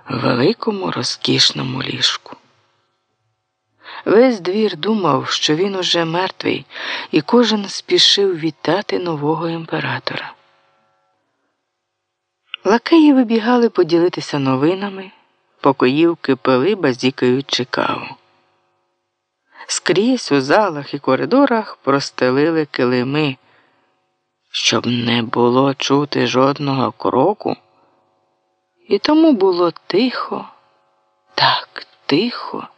великому розкішному ліжку. Весь двір думав, що він уже мертвий, і кожен спішив вітати нового імператора. Лакеї вибігали поділитися новинами, покоївки пили, базікаючи каву. Скрізь у залах і коридорах простелили килими, щоб не було чути жодного кроку. І тому було тихо, так тихо.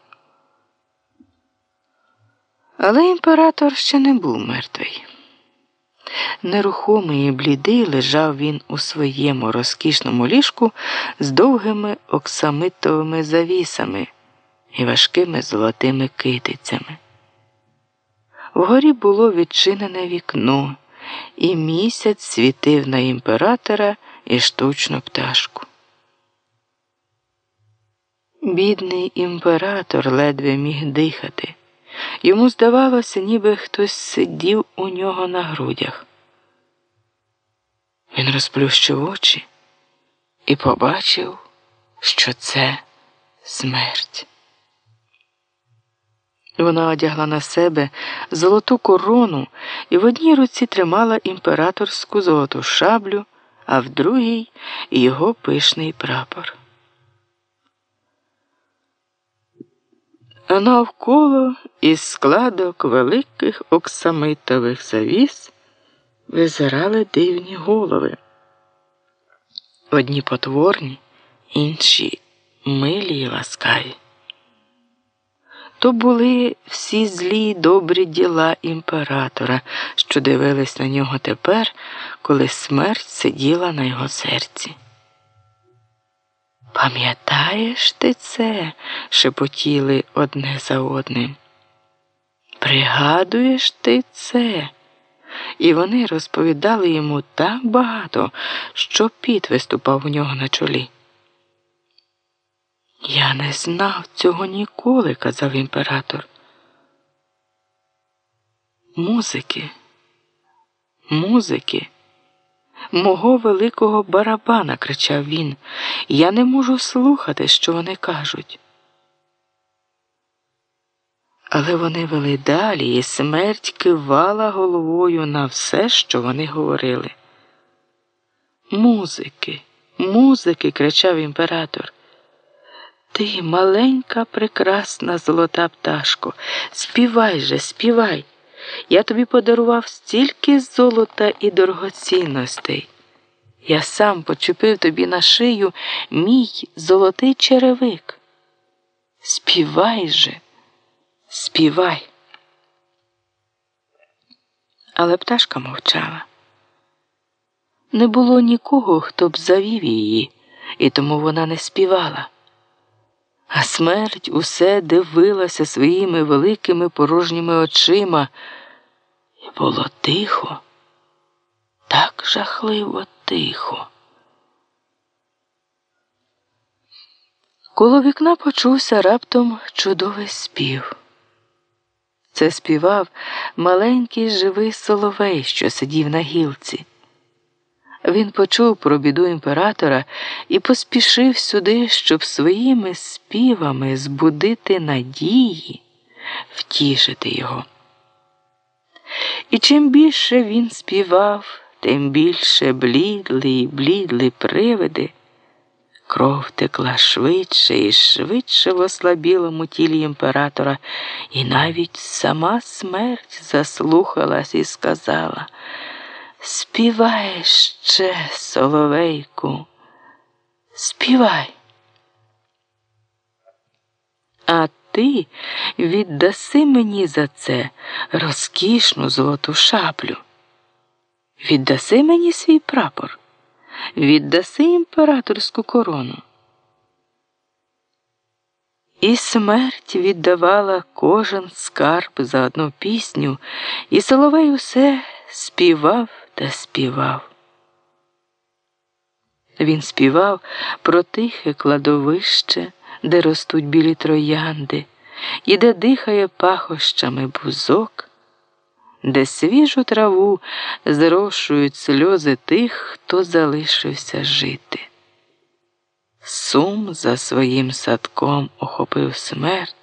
Але імператор ще не був мертвий. Нерухомий і блідий лежав він у своєму розкішному ліжку з довгими оксамитовими завісами і важкими золотими китицями. Вгорі було відчинене вікно, і місяць світив на імператора і штучну пташку. Бідний імператор ледве міг дихати. Йому здавалося, ніби хтось сидів у нього на грудях. Він розплющив очі і побачив, що це смерть. Вона одягла на себе золоту корону і в одній руці тримала імператорську золоту шаблю, а в другій – його пишний прапор. А навколо із складок великих оксамитових завіс визирали дивні голови. Одні потворні, інші милі й ласкаві. То були всі злі й добрі діла імператора, що дивились на нього тепер, коли смерть сиділа на його серці. «Пам'ятаєш ти це?» – шепотіли одне за одним. «Пригадуєш ти це?» І вони розповідали йому так багато, що піт виступав у нього на чолі. «Я не знав цього ніколи», – казав імператор. Музики, мого великого барабана», – кричав він. «Я не можу слухати, що вони кажуть». Але вони вели далі, і смерть кивала головою на все, що вони говорили. Музики, кричав імператор. «Ти, маленька, прекрасна золота пташко, співай же, співай! Я тобі подарував стільки золота і дорогоцінностей. Я сам почепив тобі на шию мій золотий черевик. Співай же, співай!» Але пташка мовчала. Не було нікого, хто б завів її, і тому вона не співала. А смерть усе дивилася своїми великими порожніми очима. І було тихо, так жахливо тихо. Коло вікна почувся раптом чудовий спів. Це співав маленький живий соловей, що сидів на гілці. Він почув про біду імператора і поспішив сюди, щоб своїми співами збудити надії, втішити його. І чим більше він співав, тим більше блідли й блідли привиди. Кров текла швидше і швидше в ослабілому тілі імператора, і навіть сама смерть заслухалась і сказала: «Співай ще, соловейку, співай. А ти віддаси мені за це розкішну золоту шаблю. Віддаси мені свій прапор. Віддаси імператорську корону». І смерть віддавала кожен скарб за одну пісню, і соловей усе співав та співав. Він співав про тихе кладовище, де ростуть білі троянди, і де дихає пахощами бузок, де свіжу траву зрошують сльози тих, хто залишився жити. Сум за своїм садком охопив смерть.